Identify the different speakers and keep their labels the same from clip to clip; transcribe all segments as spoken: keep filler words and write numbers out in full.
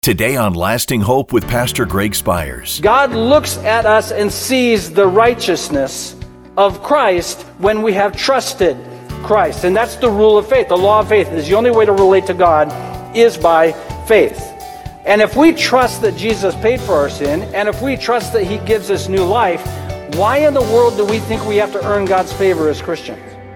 Speaker 1: Today on Lasting Hope with Pastor Greg Spires.
Speaker 2: God looks at us and sees the righteousness of Christ when we have trusted Christ. And that's the rule of faith. The law of faith is the only way to relate to God is by faith. And if we trust that Jesus paid for our sin, and if we trust that He gives us new life, why in the world do we think we have to earn God's favor as Christians?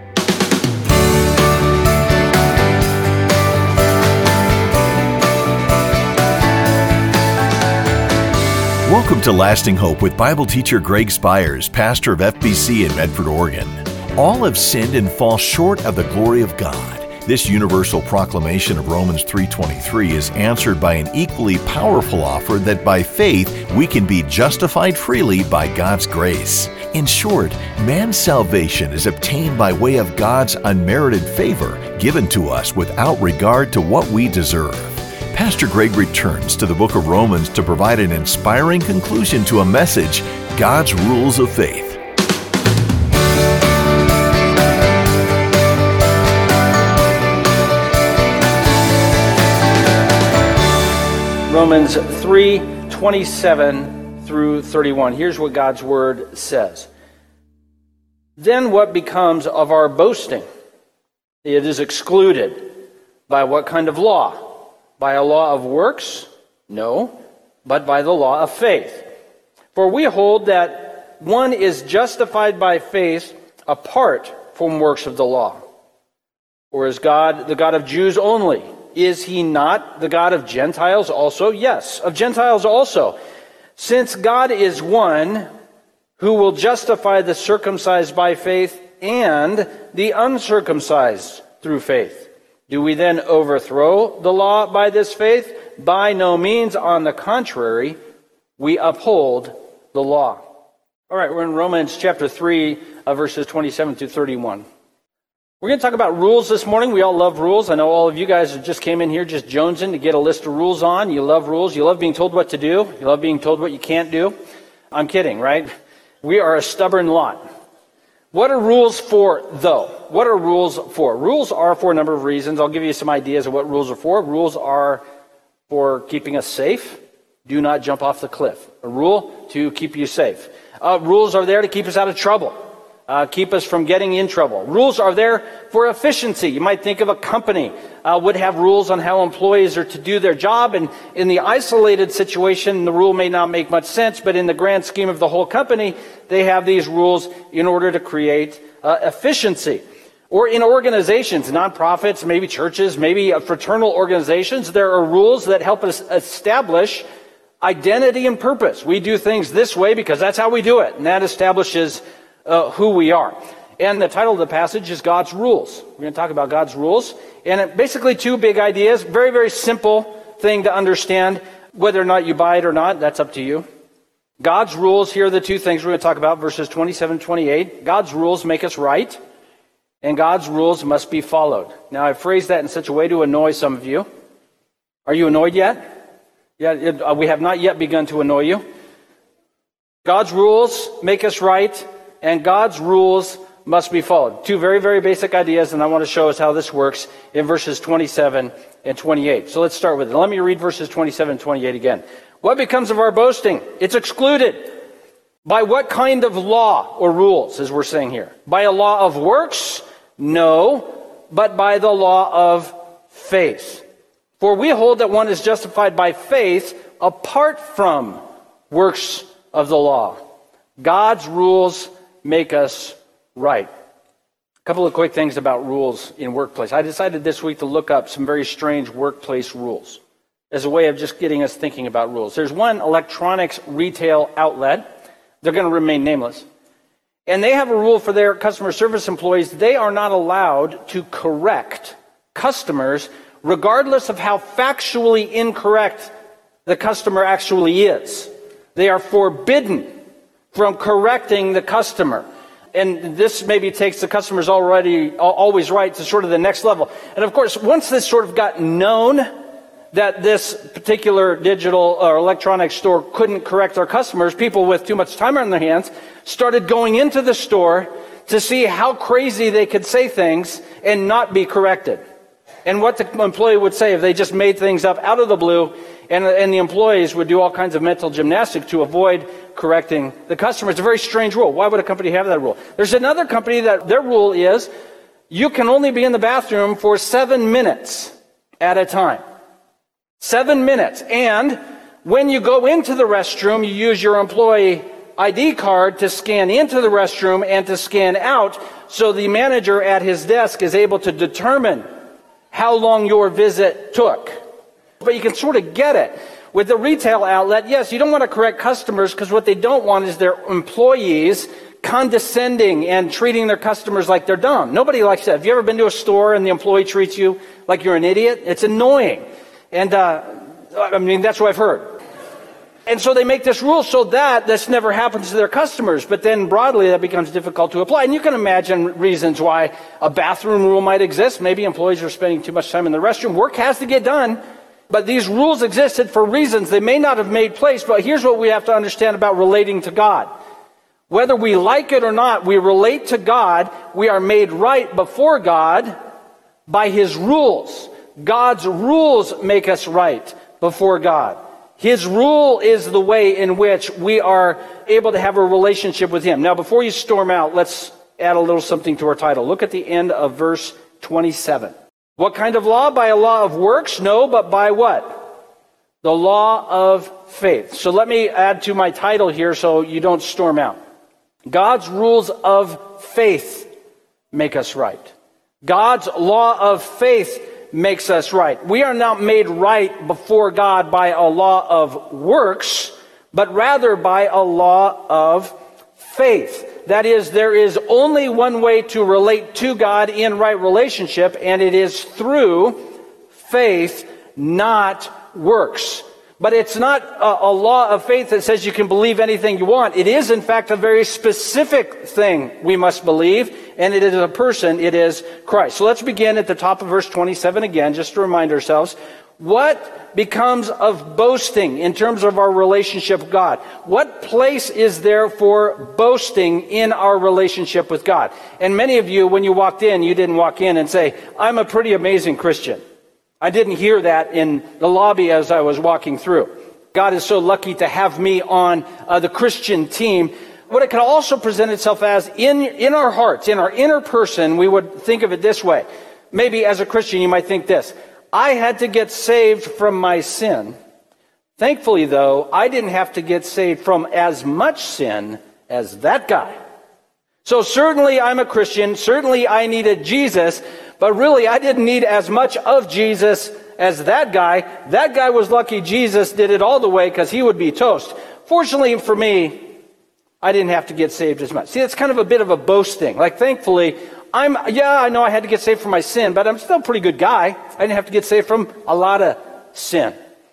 Speaker 1: Welcome to Lasting Hope with Bible teacher Greg Spires, pastor of F B C in Medford, Oregon. All have sinned and fall short of the glory of God. This universal proclamation of Romans three twenty-three is answered by an equally powerful offer that by faith we can be justified freely by God's grace. In short, man's salvation is obtained by way of God's unmerited favor given to us without regard to what we deserve. Pastor Greg returns to the book of Romans to provide an inspiring conclusion to a message, God's Rules of Faith.
Speaker 2: Romans three twenty-seven through thirty-one. Here's what God's Word says. Then what becomes of our boasting? It is excluded. By what kind of law? By a law of works? No, but by the law of faith. For we hold that one is justified by faith apart from works of the law. Or is God the God of Jews only? Is He not the God of Gentiles also? Yes, of Gentiles also. Since God is one who will justify the circumcised by faith and the uncircumcised through faith. Do we then overthrow the law by this faith? By no means. On the contrary, we uphold the law. All right, we're in Romans chapter three, uh, verses twenty-seven through thirty-one. We're going to talk about rules this morning. We all love rules. I know all of you guys just came in here just jonesing to get a list of rules on. You love rules. You love being told what to do. You love being told what you can't do. I'm kidding, right? We are a stubborn lot. What are rules for, though? What are rules for? Rules are for a number of reasons. I'll give you some ideas of what rules are for. Rules are for keeping us safe. Do not jump off the cliff. A rule to keep you safe. Uh, rules are there to keep us out of trouble. Uh, keep us from getting in trouble. Rules are there for efficiency. You might think of a company uh, would have rules on how employees are to do their job, and in the isolated situation, the rule may not make much sense, but in the grand scheme of the whole company, they have these rules in order to create uh, efficiency. Or in organizations, nonprofits, maybe churches, maybe uh, fraternal organizations, there are rules that help us establish identity and purpose. We do things this way because that's how we do it, and that establishes Uh, who we are. And the title of the passage is God's Rules. We're going to talk about God's rules. And it, basically two big ideas. Very, very simple thing to understand. Whether or not you buy it or not, that's up to you. God's rules, here are the two things we're going to talk about, verses twenty-seven, twenty-eight. God's rules make us right, and God's rules must be followed. Now, I've phrased that in such a way to annoy some of you. Are you annoyed yet? Yeah, it, uh, we have not yet begun to annoy you. God's rules make us right, and God's rules must be followed. Two very, very basic ideas, and I want to show us how this works in verses twenty-seven and twenty-eight. So let's start with it. Let me read verses twenty-seven and twenty-eight again. What becomes of our boasting? It's excluded. By what kind of law or rules, as we're saying here? By a law of works? No, but by the law of faith. For we hold that one is justified by faith apart from works of the law. God's rules make us right. A couple of quick things about rules in workplace. I decided this week to look up some very strange workplace rules as a way of just getting us thinking about rules. There's one electronics retail outlet. They're going to remain nameless. And they have a rule for their customer service employees. They are not allowed to correct customers regardless of how factually incorrect the customer actually is. They are forbidden from correcting the customer. And this maybe takes the customer's already always right to sort of the next level. And of course, once this sort of got known that this particular digital or electronic store couldn't correct their customers, people with too much time on their hands started going into the store to see how crazy they could say things and not be corrected. And what the employee would say if they just made things up out of the blue And, and the employees would do all kinds of mental gymnastics to avoid correcting the customer. It's a very strange rule. Why would a company have that rule? There's another company that their rule is you can only be in the bathroom for seven minutes at a time. Seven minutes. And when you go into the restroom, you use your employee I D card to scan into the restroom and to scan out, so the manager at his desk is able to determine how long your visit took. But you can sort of get it. With the retail outlet, yes, you don't want to correct customers because what they don't want is their employees condescending and treating their customers like they're dumb. Nobody likes that. Have you ever been to a store and the employee treats you like you're an idiot? It's annoying. And, uh, I mean, that's what I've heard. And so they make this rule so that this never happens to their customers. But then broadly, that becomes difficult to apply. And you can imagine reasons why a bathroom rule might exist. Maybe employees are spending too much time in the restroom. Work has to get done. But these rules existed for reasons they may not have made place. But here's what we have to understand about relating to God. Whether we like it or not, we relate to God. We are made right before God by His rules. God's rules make us right before God. His rule is the way in which we are able to have a relationship with Him. Now, before you storm out, let's add a little something to our title. Look at the end of verse twenty-seven. What kind of law? By a law of works? No, but by what? The law of faith. So let me add to my title here so you don't storm out. God's rules of faith make us right. God's law of faith makes us right. We are not made right before God by a law of works, but rather by a law of faith. That is, there is only one way to relate to God in right relationship, and it is through faith, not works. But it's not a, a law of faith that says you can believe anything you want. It is, in fact, a very specific thing we must believe, and it is a person, it is Christ. So let's begin at the top of verse twenty-seven again, just to remind ourselves. What becomes of boasting in terms of our relationship with God? What place is there for boasting in our relationship with God? And many of you, when you walked in, you didn't walk in and say, I'm a pretty amazing Christian. I didn't hear that in the lobby as I was walking through. God is so lucky to have me on uh, the Christian team. What it can also present itself as in, in our hearts, in our inner person, we would think of it this way. Maybe as a Christian, you might think this. I had to get saved from my sin. Thankfully, though, I didn't have to get saved from as much sin as that guy. So certainly I'm a Christian. Certainly I needed Jesus. But really, I didn't need as much of Jesus as that guy. That guy was lucky Jesus did it all the way because he would be toast. Fortunately for me, I didn't have to get saved as much. See, that's kind of a bit of a boasting. Like, thankfully, I'm, yeah, I know I had to get saved from my sin, but I'm still a pretty good guy. I didn't have to get saved from a lot of sin.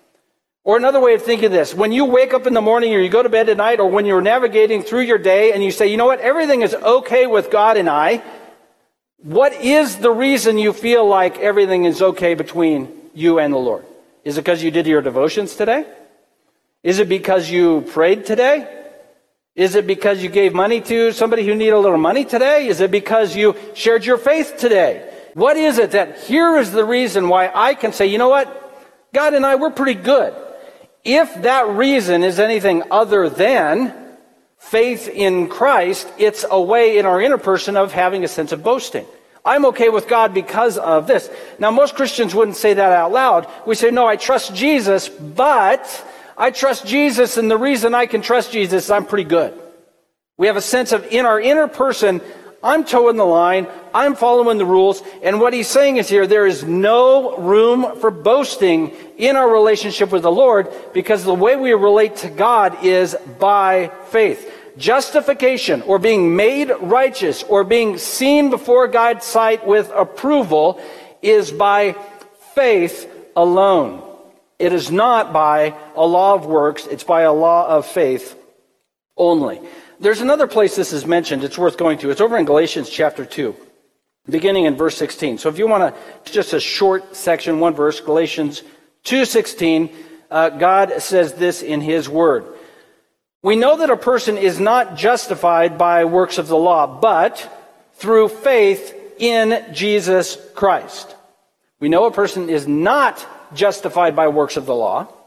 Speaker 2: Or another way of thinking of this, when you wake up in the morning or you go to bed at night or when you're navigating through your day and you say, you know what, everything is okay with God and I, what is the reason you feel like everything is okay between you and the Lord? Is it because you did your devotions today? Is it because you prayed today? Is it because you gave money to somebody who needed a little money today? Is it because you shared your faith today? What is it that here is the reason why I can say, you know what? God and I, we're pretty good. If that reason is anything other than faith in Christ, it's a way in our inner person of having a sense of boasting. I'm okay with God because of this. Now, most Christians wouldn't say that out loud. We say, no, I trust Jesus, but I trust Jesus, and the reason I can trust Jesus is I'm pretty good. We have a sense of, in our inner person, I'm towing the line, I'm following the rules, and what he's saying is here, there is no room for boasting in our relationship with the Lord, because the way we relate to God is by faith. Justification, or being made righteous, or being seen before God's sight with approval, is by faith alone. It is not by a law of works, it's by a law of faith only. There's another place this is mentioned, it's worth going to. It's over in Galatians chapter two, beginning in verse sixteen. So if you want to, just a short section, one verse, Galatians two sixteen, uh, God says this in His Word. We know that a person is not justified by works of the law, but through faith in Jesus Christ. We know a person is not justified by works of the law,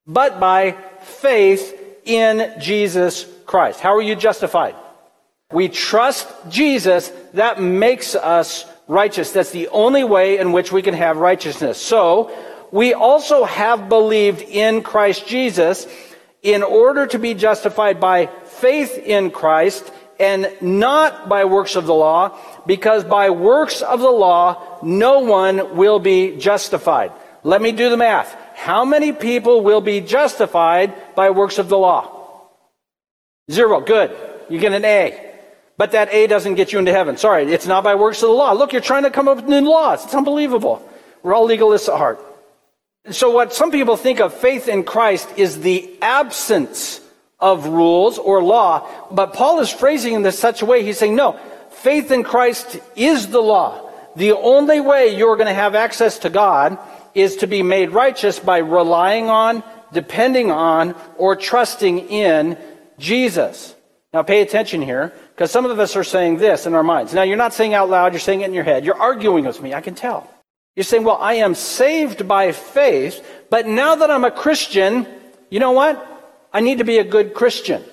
Speaker 2: but by faith in Jesus Christ. How are you justified? We trust Jesus. That makes us righteous. That's the only way in which we can have righteousness. So, we also have believed in Christ Jesus in order to be justified by faith in Christ and not by works of the law, because by works of the law, no one will be justified. Let me do the math. How many people will be justified by works of the law? Zero. Good. You get an A. But that A doesn't get you into heaven. Sorry, it's not by works of the law. Look, you're trying to come up with new laws. It's unbelievable. We're all legalists at heart. So what some people think of faith in Christ is the absence of rules or law. But Paul is phrasing it in such a way, he's saying, no, faith in Christ is the law. The only way you're going to have access to God is to be made righteous by relying on, depending on, or trusting in Jesus. Now pay attention here, because some of us are saying this in our minds. Now you're not saying out loud, you're saying it in your head. You're arguing with me, I can tell. You're saying, well, I am saved by faith, but now that I'm a Christian, you know what? I need to be a good Christian.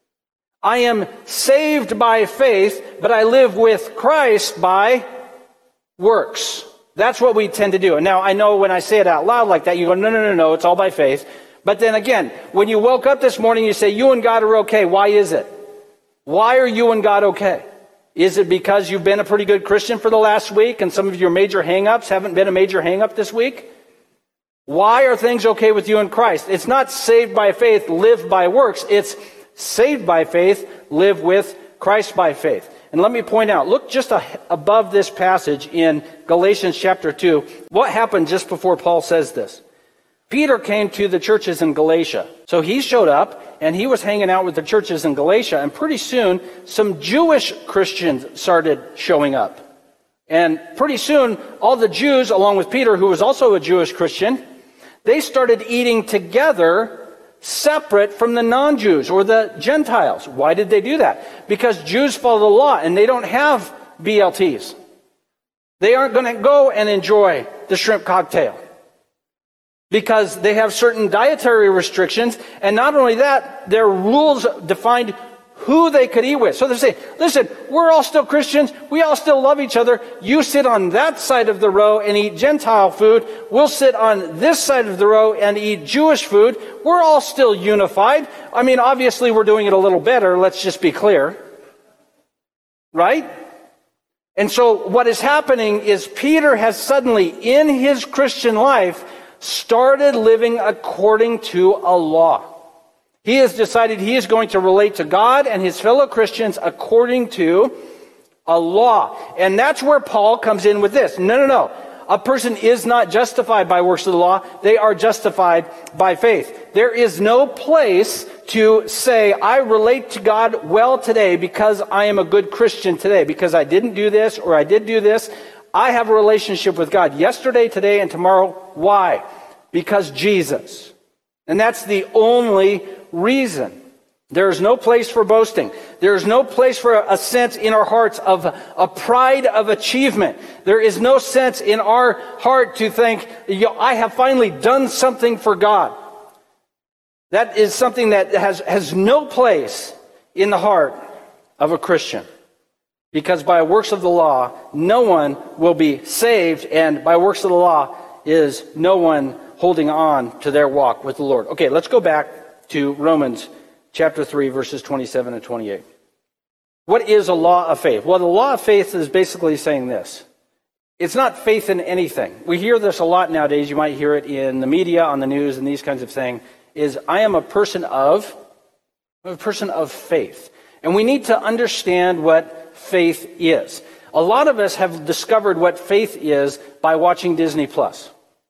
Speaker 2: I am saved by faith, but I live with Christ by works. That's what we tend to do. And now I know when I say it out loud like that, you go, no, no, no, no, it's all by faith. But then again, when you woke up this morning, you say, you and God are okay. Why is it? Why are you and God okay? Is it because you've been a pretty good Christian for the last week and some of your major hang-ups haven't been a major hang-up this week? Why are things okay with you in Christ? It's not saved by faith, live by works. It's saved by faith, live with Christ by faith. And let me point out, look just a, above this passage in Galatians chapter two. What happened just before Paul says this? Peter came to the churches in Galatia. So he showed up and he was hanging out with the churches in Galatia. And pretty soon, some Jewish Christians started showing up. And pretty soon, all the Jews, along with Peter, who was also a Jewish Christian, they started eating together, separate from the non-Jews or the Gentiles. Why did they do that? Because Jews follow the law and they don't have B L Ts. They aren't going to go and enjoy the shrimp cocktail because they have certain dietary restrictions. And not only that, their rules defined who they could eat with. So they say, listen, we're all still Christians. We all still love each other. You sit on that side of the row and eat Gentile food. We'll sit on this side of the row and eat Jewish food. We're all still unified. I mean, obviously we're doing it a little better. Let's just be clear. Right? And so what is happening is Peter has suddenly, in his Christian life, started living according to a law. He has decided he is going to relate to God and his fellow Christians according to a law. And that's where Paul comes in with this. No, no, no. A person is not justified by works of the law. They are justified by faith. There is no place to say, I relate to God well today because I am a good Christian today, because I didn't do this or I did do this. I have a relationship with God yesterday, today, and tomorrow. Why? Because Jesus. And that's the only reason. There is no place for boasting. There is no place for a sense in our hearts of a pride of achievement. There is no sense in our heart to think, you know, I have finally done something for God. That is something that has, has no place in the heart of a Christian. Because by works of the law, no one will be saved, and by works of the law is no one holding on to their walk with the Lord. Okay, let's go back to Romans chapter three, verses twenty-seven and twenty-eight. What is a law of faith? Well, the law of faith is basically saying this. It's not faith in anything. We hear this a lot nowadays. You might hear it in the media, on the news, and these kinds of things, is I am a person of, I'm a person of faith. And we need to understand what faith is. A lot of us have discovered what faith is by watching Disney Plus.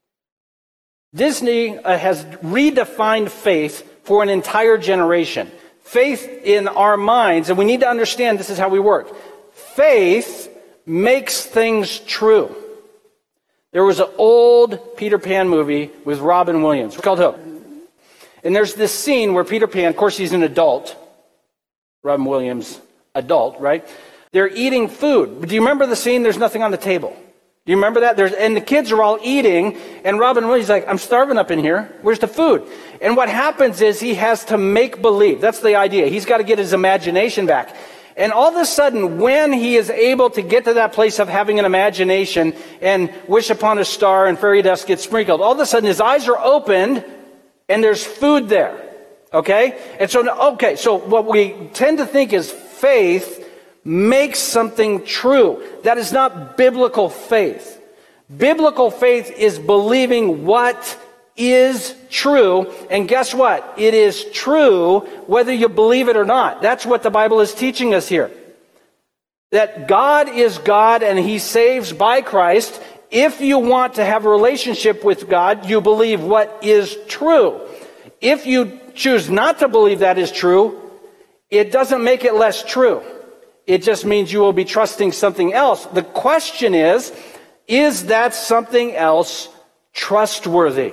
Speaker 2: Disney uh, has redefined faith for an entire generation. Faith in our minds, and we need to understand this is how we work. Faith makes things true. There was an old Peter Pan movie with Robin Williams called Hook. And there's this scene where Peter Pan, of course he's an adult, Robin Williams, adult, right? They're eating food. But do you remember the scene? There's nothing on the table. Do you remember that? There's, and the kids are all eating, and Robin Williams is like, I'm starving up in here. Where's the food? And what happens is he has to make believe. That's the idea. He's got to get his imagination back. And all of a sudden, when he is able to get to that place of having an imagination and wish upon a star and fairy dust gets sprinkled, all of a sudden his eyes are opened and there's food there. Okay? And so, okay, so what we tend to think is faith makes something true. That is not biblical faith. Biblical faith is believing what is true. And guess what? It is true whether you believe it or not. That's what the Bible is teaching us here. That God is God and He saves by Christ. If you want to have a relationship with God, you believe what is true. If you choose not to believe that is true, it doesn't make it less true. It just means you will be trusting something else. The question is, is that something else trustworthy?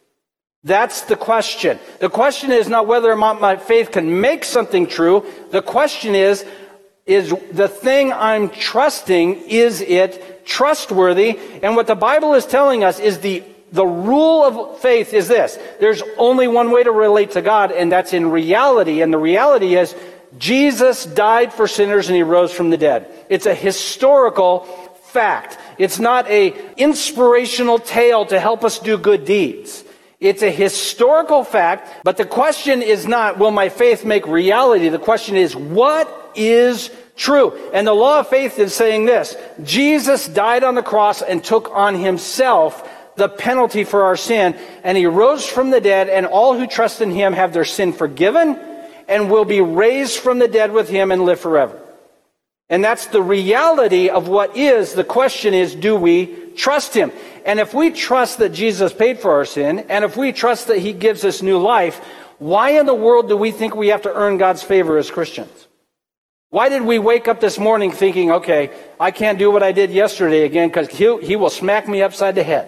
Speaker 2: That's the question. The question is not whether or not my faith can make something true. The question is, is the thing I'm trusting, is it trustworthy? And what the Bible is telling us is the, the rule of faith is this. There's only one way to relate to God, and that's in reality. And the reality is, Jesus died for sinners and He rose from the dead. It's a historical fact. It's not an inspirational tale to help us do good deeds. It's a historical fact, but the question is not, will my faith make reality? The question is, what is true? And the law of faith is saying this: Jesus died on the cross and took on Himself the penalty for our sin, and He rose from the dead, and all who trust in Him have their sin forgiven and will be raised from the dead with Him and live forever. And that's the reality of what is. The question is, do we trust Him? And if we trust that Jesus paid for our sin, and if we trust that He gives us new life, why in the world do we think we have to earn God's favor as Christians? Why did we wake up this morning thinking, okay, I can't do what I did yesterday again because he, he will smack me upside the head.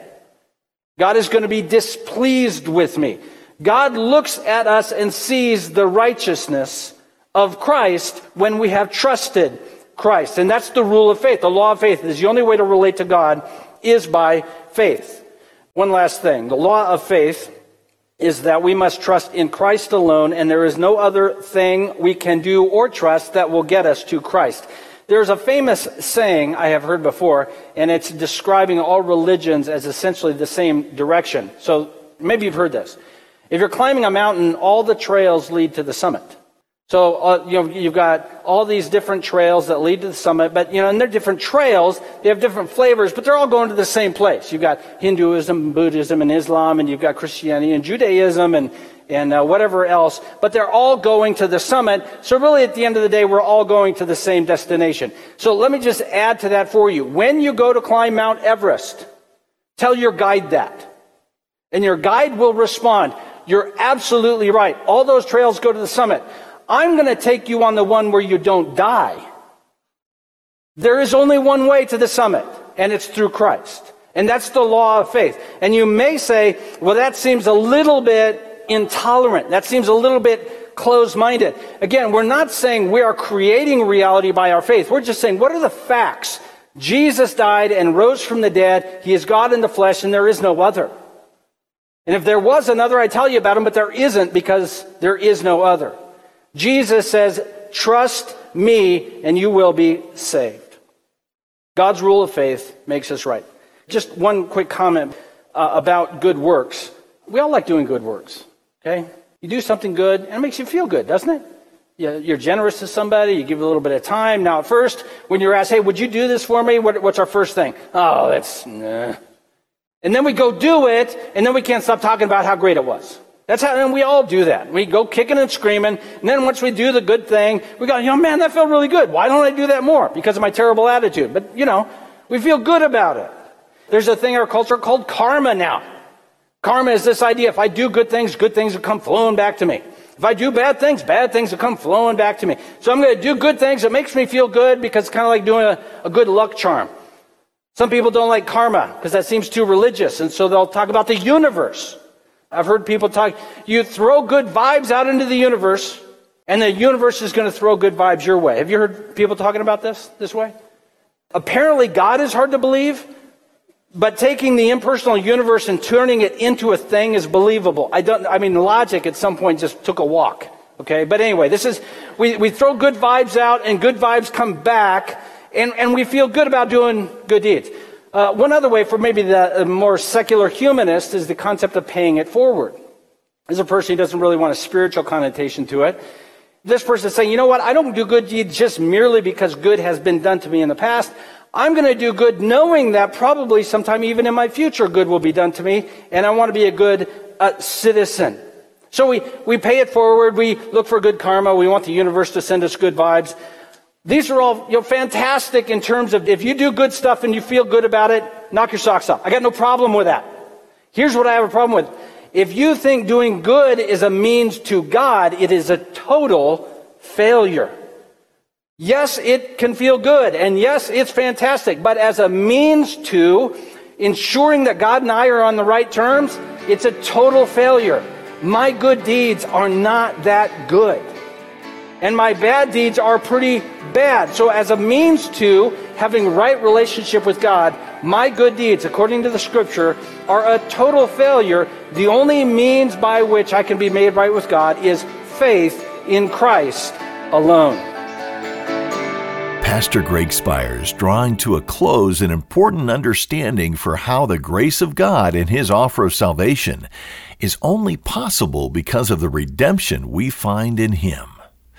Speaker 2: God is going to be displeased with me. God looks at us and sees the righteousness of Christ when we have trusted Christ. And that's the rule of faith. The law of faith is the only way to relate to God is by faith. One last thing. The law of faith is that we must trust in Christ alone, and there is no other thing we can do or trust that will get us to Christ. There's a famous saying I have heard before, and it's describing all religions as essentially the same direction. So maybe you've heard this. If you're climbing a mountain, all the trails lead to the summit. So, uh, you know, you've got all these different trails that lead to the summit, but, you know, and they're different trails, they have different flavors, but they're all going to the same place. You've got Hinduism, Buddhism, and Islam, and you've got Christianity and Judaism, and, and uh, whatever else, but they're all going to the summit. So really, at the end of the day, we're all going to the same destination. So let me just add to that for you. When you go to climb Mount Everest, tell your guide that. And your guide will respond, you're absolutely right. All those trails go to the summit. I'm going to take you on the one where you don't die. There is only one way to the summit, and it's through Christ. And that's the law of faith. And you may say, well, that seems a little bit intolerant. That seems a little bit closed-minded. Again, we're not saying we are creating reality by our faith. We're just saying, what are the facts? Jesus died and rose from the dead. He is God in the flesh, and there is no other. And if there was another, I'd tell you about him, but there isn't, because there is no other. Jesus says, trust me and you will be saved. God's rule of faith makes us right. Just one quick comment uh, about good works. We all like doing good works, okay? You do something good and it makes you feel good, doesn't it? You're generous to somebody, you give a little bit of time. Now at first, when you're asked, hey, would you do this for me? What, what's our first thing? Oh, that's, nah. And then we go do it, and then we can't stop talking about how great it was. That's how, and we all do that. We go kicking and screaming, and then once we do the good thing, we go, you know, man, that felt really good. Why don't I do that more? Because of my terrible attitude. But, you know, we feel good about it. There's a thing in our culture called karma now. Karma is this idea, if I do good things, good things will come flowing back to me. If I do bad things, bad things will come flowing back to me. So I'm going to do good things. It makes me feel good because it's kind of like doing a, a good luck charm. Some people don't like karma because that seems too religious, and so they'll talk about the universe. I've heard people talk, you throw good vibes out into the universe, and the universe is going to throw good vibes your way. Have you heard people talking about this this way? Apparently God is hard to believe, But taking the impersonal universe and turning it into a thing is believable. I don't, I mean, logic at some point just took a walk. Okay, but anyway, this is, we, we throw good vibes out and good vibes come back, and, and we feel good about doing good deeds. Uh, one other way for maybe the more secular humanist is the concept of paying it forward. As a person who doesn't really want a spiritual connotation to it, this person is saying, you know what, I don't do good deeds just merely because good has been done to me in the past. I'm going to do good knowing that probably sometime even in my future good will be done to me, and I want to be a good uh, citizen. So we, we pay it forward, we look for good karma, we want the universe to send us good vibes. These are all, you know, fantastic in terms of if you do good stuff and you feel good about it, knock your socks off. I got no problem with that. Here's what I have a problem with. If you think doing good is a means to God, it is a total failure. Yes, it can feel good, and yes, it's fantastic, but as a means to ensuring that God and I are on the right terms, it's a total failure. My good deeds are not that good. And my bad deeds are pretty bad. So as a means to having right relationship with God, my good deeds, according to the scripture, are a total failure. The only means by which I can be made right with God is faith in Christ alone.
Speaker 1: Pastor Greg Spires drawing to a close an important understanding for how the grace of God and His offer of salvation is only possible because of the redemption we find in Him.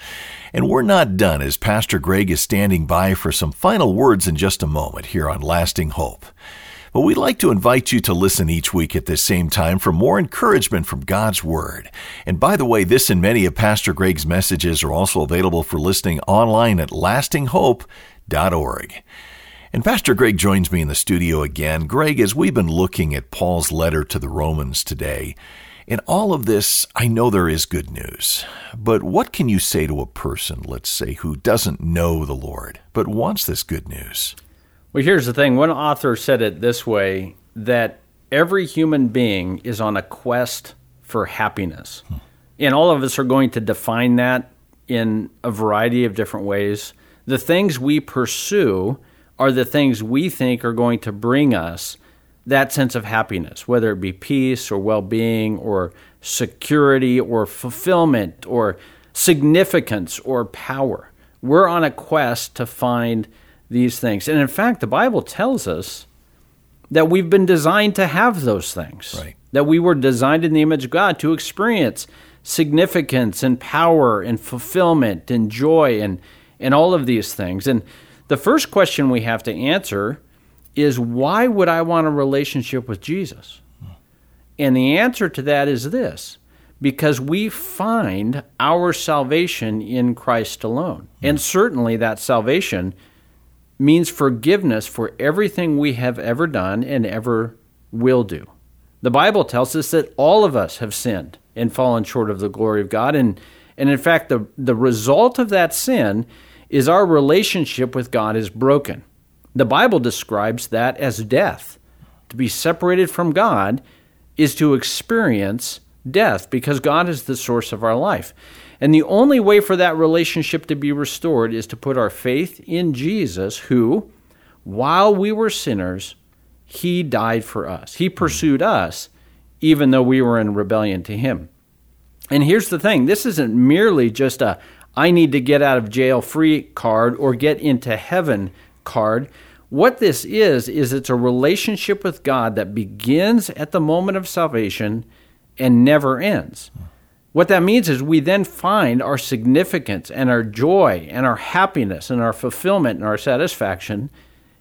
Speaker 1: And we're not done, as Pastor Greg is standing by for some final words in just a moment here on Lasting Hope. But we'd like to invite you to listen each week at this same time for more encouragement from God's Word. And by the way, this and many of Pastor Greg's messages are also available for listening online at lasting hope dot org. And Pastor Greg joins me in the studio again. Greg, as we've been looking at Paul's letter to the Romans today, in all of this, I know there is good news. But what can you say to a person, let's say, who doesn't know the Lord, but wants this good news?
Speaker 3: Well, here's the thing. One author said it this way, that every human being is on a quest for happiness. Hmm. And all of us are going to define that in a variety of different ways. The things we pursue are the things we think are going to bring us that sense of happiness, whether it be peace or well-being or security or fulfillment or significance or power. We're on a quest to find these things. And in fact, the Bible tells us that we've been designed to have those things.
Speaker 1: Right.
Speaker 3: That we were designed in the image of God to experience significance and power and fulfillment and joy and, and all of these things. And the first question we have to answer is, why would I want a relationship with Jesus? Hmm. And the answer to that is this: because we find our salvation in Christ alone. Hmm. And certainly that salvation means forgiveness for everything we have ever done and ever will do. The Bible tells us that all of us have sinned and fallen short of the glory of God. And, and in fact, the, the result of that sin is our relationship with God is broken. The Bible describes that as death. To be separated from God is to experience death, because God is the source of our life. And the only way for that relationship to be restored is to put our faith in Jesus, who, while we were sinners, He died for us. He pursued us, even though we were in rebellion to Him. And here's the thing. This isn't merely just a I need to get out of jail free card or get into heaven card. What this is, is it's a relationship with God that begins at the moment of salvation and never ends. What that means is we then find our significance and our joy and our happiness and our fulfillment and our satisfaction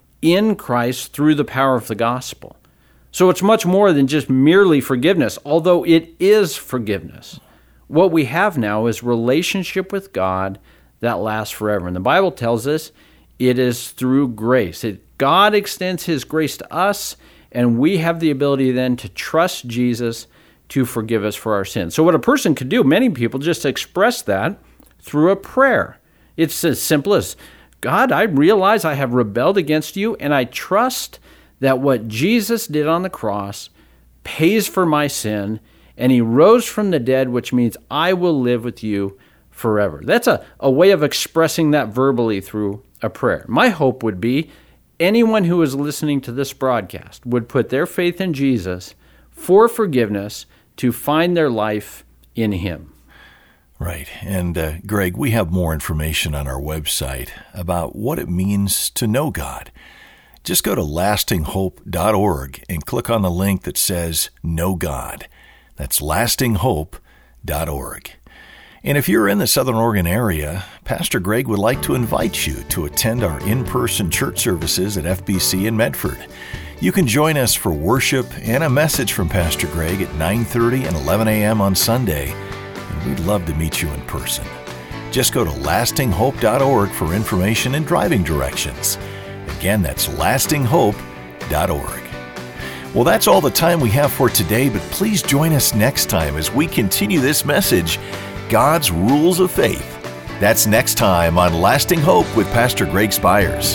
Speaker 3: in Christ through the power of the gospel. So it's much more than just merely forgiveness, although it is forgiveness. What we have now is relationship with God that lasts forever. And the Bible tells us it is through grace. It, God extends His grace to us, and we have the ability then to trust Jesus to forgive us for our sins. So what a person could do, many people just express that through a prayer. It's as simple as, God, I realize I have rebelled against you, and I trust that what Jesus did on the cross pays for my sin, and He rose from the dead, which means I will live with you forever. That's a, a way of expressing that verbally through a prayer. My hope would be anyone who is listening to this broadcast would put their faith in Jesus for forgiveness to find their life in Him.
Speaker 1: Right. And uh, Greg, we have more information on our website about what it means to know God. Just go to lasting hope dot org and click on the link that says Know God. That's lasting hope dot org. And if you're in the Southern Oregon area, Pastor Greg would like to invite you to attend our in-person church services at F B C in Medford. You can join us for worship and a message from Pastor Greg at nine thirty and eleven a.m. on Sunday, and we'd love to meet you in person. Just go to lasting hope dot org for information and driving directions. Again, that's lasting hope dot org. Well, that's all the time we have for today, but please join us next time as we continue this message, God's Rules of Faith. That's next time on Lasting Hope with Pastor Greg Spires.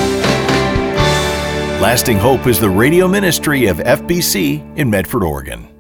Speaker 1: Lasting Hope is the radio ministry of F B C in Medford, Oregon.